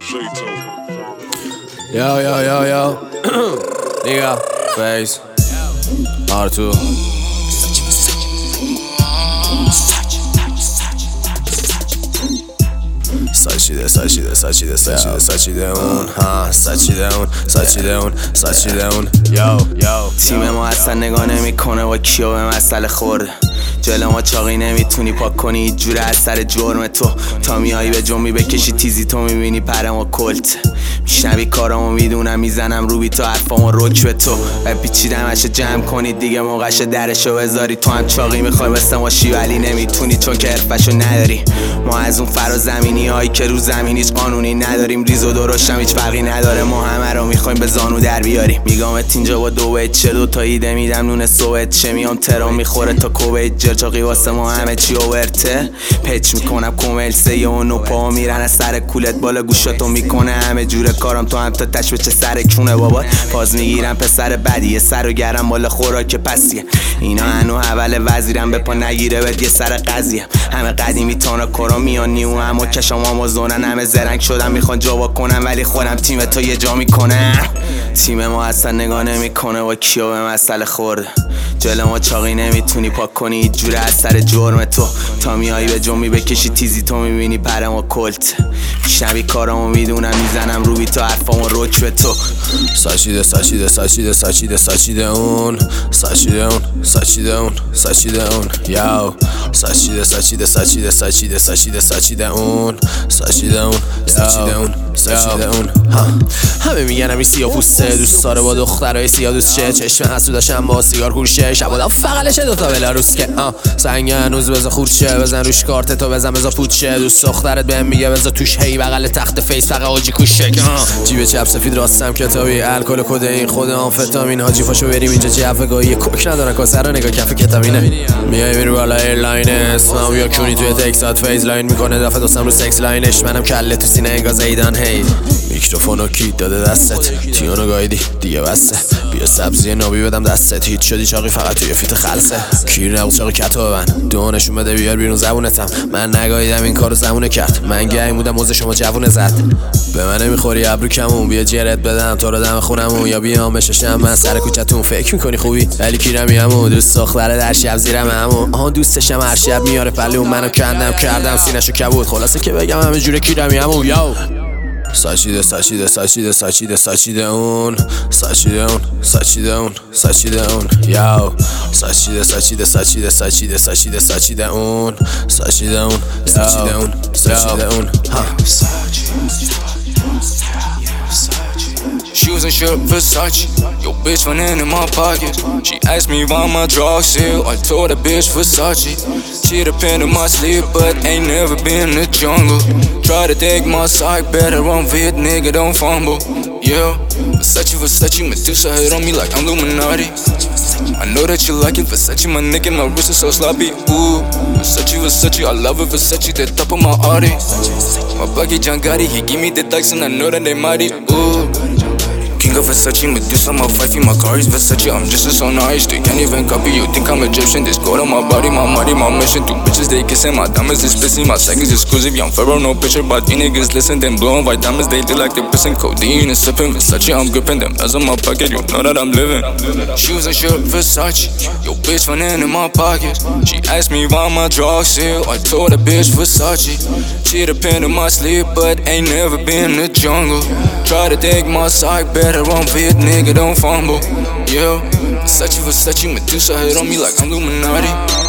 Yo. Nigga, face. R2. ساچیده اون Yo. تیم ما اصلا نگاه نمیکنه با کیو به مسئله خورده. جلو ما چاقی نمیتونی پاک کنی هیچ جوره از سر جرم تو. تا میایی به جنبی بکشی تیزی تو میبینی پرم و کلت. میشنوی کارامو میدونم میزنم رو بی تو حرفامو رک به تو. و پیچیدم هشه جمع کنی دیگه موقعش درشو بذاری. تو هم چاقی میخوای مثل ماشی ولی نمیتونی چون که حرفشو نداری. ما از اون فرازمینی هایی که رو زمین هیچ قانونی نداریم. ریز و درشتم هیچ فرقی نداره. ما همه رو میخوایم به زانو در بیاریم. میگامت اینجا با دو چه دو تا ایده میدم نون سوئد چه میام ترام میخوره تا کویت جرچاقی واسه ما همه چی اوورته. پچ میکنم کومل سه و نو پا میرن از سر کولت بالا گوشاتو میکنه همه جوره کارم. تو هم تا تشوه چه سر کونه بابات پاز میگیرم پسر بدیه سر و گرم بالا خوراک پسیه. اینا هنو اول وزیرم به پا نگیره بد یه سر قضیه. همه قدیمی تانا کرا میان نیو همو کشم آمازونن. همه زرنگ شدن میخوان جوا کنن ولی خودم تیم تو یه جا میکنه. تیم ما اصلا نگاه نمیکنه با کیو به مسئله خورده. جلو ما چاقی نمیتونی پاک کنی هیچ جوره از سر جرم تو. تا میایی به جنبی بکشی تیزی تو میبینی پرم و کلت. میشنوی کارامو میدونم میزنم رو بی تو حرفامو رک به تو. ساچیده اون Yo. ساچیده اون همه میگن همی سیاه پوسته دوست داره با دخترای سیاه دوست شه. چشم حسوداشم با سیگار هورشه شبادا فقلشه دوتا بلاروس که سنگ هنوز بزا خورشه. بزن روش کارت تو بزن بزا پوچه. دوست دخترت بهم میگه بزا توش هی بغل تخت فیس فقط آجی کوشه. جیب چپ سفید راستم کتابی الکل و کدئین خود آمفتامین. حاجی پاشو بریم اینجا جعفه گاهی کوک ندارن کاسه رو نگاه کف کتابینه. میای میرو بالا ایرلاین اسمم یا کونی توی تکسات فیز لاین میکنه دفعه دوستم رو سکس لاینش. منم کله تو سینه انگار زیدان هی. میکروفونو کی داده دستت تیونو گایدی دیگه بسته. بیا سبزی نابی بدم دستت هیچ شدی چاقی فقط توی فیت خلصه. کیر نبود چاقی کتو ببن دونشون بده بیار بیرون زبونتم. من نگاییدم این کارو زمونه کرد. من گنگ بودم موزه شما جوونه زد. به من نمیخوری ابرو کمون بیا جرت بدم تو رو دم خونمون. یا بیام بششم من سر کوچتون فکر میکنی خوبی ولی کیرمی همون. دوست دختره در شب زیرم همون دوستشم هر شب میاره پلون. منو کردم سینه‌شو کبود خلاصه که بگم همه جوره کیرمی همون. یو ساچیده اون Yo. ساچیده اون Shoes and shirt Versace, yo bitch running in my pocket. She asked me why my drugs sell, I told her bitch Versace. She the pin in my sleep, but ain't never been in the jungle. Try to take my side, better run fit, nigga don't fumble. Yeah, Versace, Medusa hit on me like I'm Illuminati. I know that you like it, Versace, my neck and my wrist is so sloppy. Ooh, Versace, I love it, Versace, the top of my Audi. My buggy John Gotti, he give me the dice and I know that they mighty. Ooh. King of Versace, Medusa, my wifey, my car is Versace. I'm just so nice, they can't even copy. You think I'm Egyptian? This gold on my body, my money, my mission. Two bitches, they kissing, my diamonds is pissing. My seconds exclusive, young Pharaoh, no picture. But these niggas listen, then blowing white diamonds. They do like they're pissing codeine and sipping Versace. I'm gripping them as on my pocket, you know that I'm living. Shoes and shirt Versace, yo bitch running in my pocket. She asked me why my drugs sell, I told her bitch Versace. She the pin in my sleep, but ain't never been in the jungle. Try to take my side, better run fit, nigga don't fumble. Yeah, Versace, Medusa hit on me like I'm Illuminati.